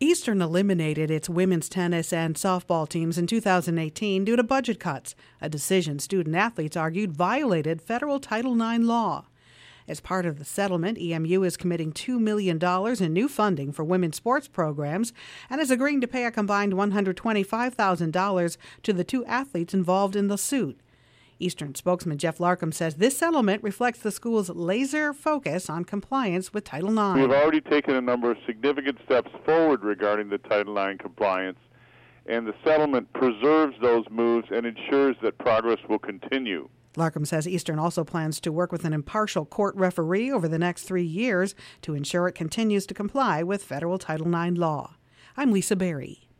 Eastern eliminated its women's tennis and softball teams in 2018 due to budget cuts, a decision student athletes argued violated federal Title IX law. As part of the settlement, EMU is committing $2 million in new funding for women's sports programs and is agreeing to pay a combined $125,000 to the two athletes involved in the suit. Eastern spokesman Jeff Larkham says this settlement reflects the school's laser focus on compliance with Title IX. We've already taken a number of significant steps forward regarding the Title IX compliance, and the settlement preserves those moves and ensures that progress will continue. Larkham says Eastern also plans to work with an impartial court referee over the next 3 years to ensure it continues to comply with federal Title IX law. I'm Lisa Berry.